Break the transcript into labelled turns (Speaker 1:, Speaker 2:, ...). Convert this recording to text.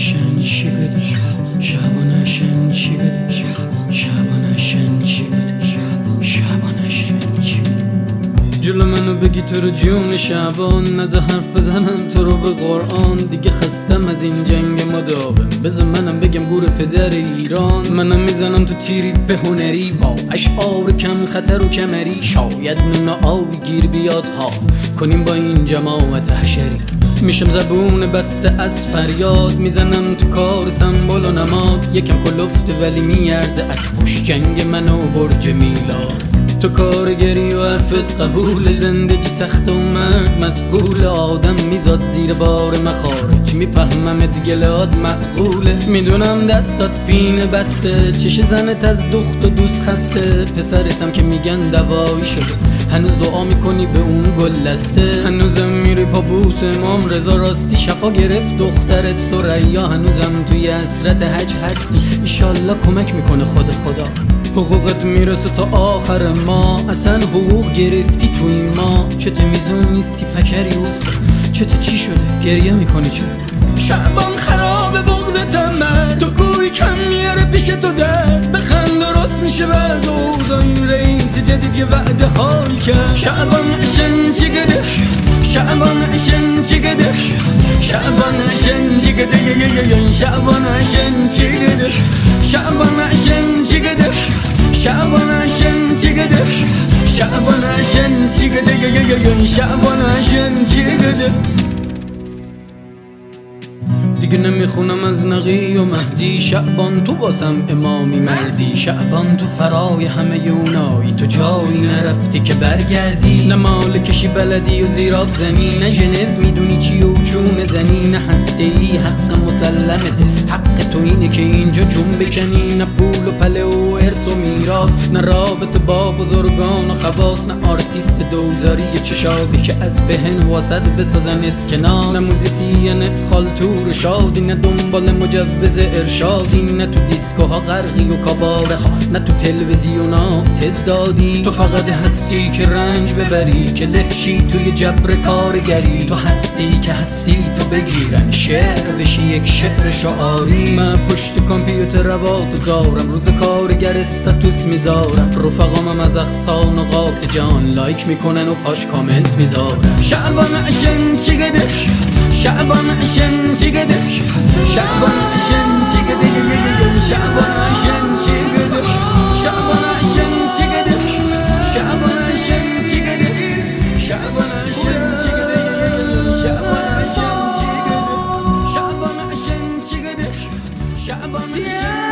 Speaker 1: شن چیگد شبانه شن چیگد شبانه شن چیگد شبانه شن چیگد جلو منو بگی تو رو جون شعبان، نزا حرف بزنم تو رو به قرآن. دیگه خستم از این جنگ مداوم، بذار منم بگم گور پدر ایران. منم میزنم تو تیری به هنری با اشعار کم خطر و کمری. شاید نون آبی گیر بیاد ها کنیم با این جماعت حشری. میشم زبون بسته از فریاد، میزنم تو کار سمبل و نماد. یکم کلفت ولی میارزه از پشت جنگ من و برج میلاد. تو کارگری و حرفت قبول، زندگی سخت و مرد مسئول. آدم میزاد زیر بار مخارج، میفهمم گلهات معقوله. میدونم دستات پینه بسته، چش زنت از دخت و دوست خسته. پسرتم که میگن دوایی شده، هنوز دعا میکنی به اون گل لسته. هنوزم میری پا بوس امام رضا، راستی شفا گرفت دخترت ثریا. هنوزم توی حسرت حج هستی، ایشالله کمک میکنه خدا. حقوقت میرسه تا آخر ما، اصلا حقوق گرفتی تو این ما. چته میزون نیستی پکری اوستا، چته چی شده گریه میکنی چرا؟ شعبان خراب بغضتم، تو گوی کم میاره پیش تو درد. بخند درست میشه بعض اوضاع، این رئیس جدید یه وعده هایی کرد. شعبان عشن چیگده شعبان عشن چیگده شعبان عشن چیگده شعبان عشن چیگده شعبان عشن چیگده شعبان عشن چیگده شعبان عشن چیگده شعبان عشن چیگده. دیگه نمیخونم از نقی و مهدی، شعبان تو واسم امامی مردی. شعبان تو فرای همه اونایی، تو جایی نرفتی که برگردی. نه مالکشی بلدی و زیراب زنی، نه ژنو میدونی چی و چون زنی. نه هسته ای حق مسلمته، حق تو اینه که اینجا جون بکنی. نه پول و پله و ارث و میراث، نه رابطه با بزرگان و خواص. نه آرتیست دوزاری چشادی که از بهن واسد بسازن اسکناس. نه موزیسین خالتور شادی، نه دنبال مجوز ارشادی. نه تو دیسکوها غرقی و کاباره ها، نه تو تلویزیونا تز دادی. تو فقط هستی که رنج ببری، که لهشی توی جبر کارگری. تو هستی که هستی تو بگیرن شعر بشی یک شعر شعاری. من پشت کامپیوتر رواتو دارم، روز کارگر استاتوس میذارم. رفقامم از اقصا نقاط جان لایک میکنن و پاش کامنت میذارم. شعبان عشن چیگده شعبان عشن چیگده شعبان عشن چیگده شعبان عشن چیگده شعبان عشن چیگده شعبان عشن چیگده شعبان عشن چیگده شعبان عشن چیگده شعبان عشن چیگده شعبان عشن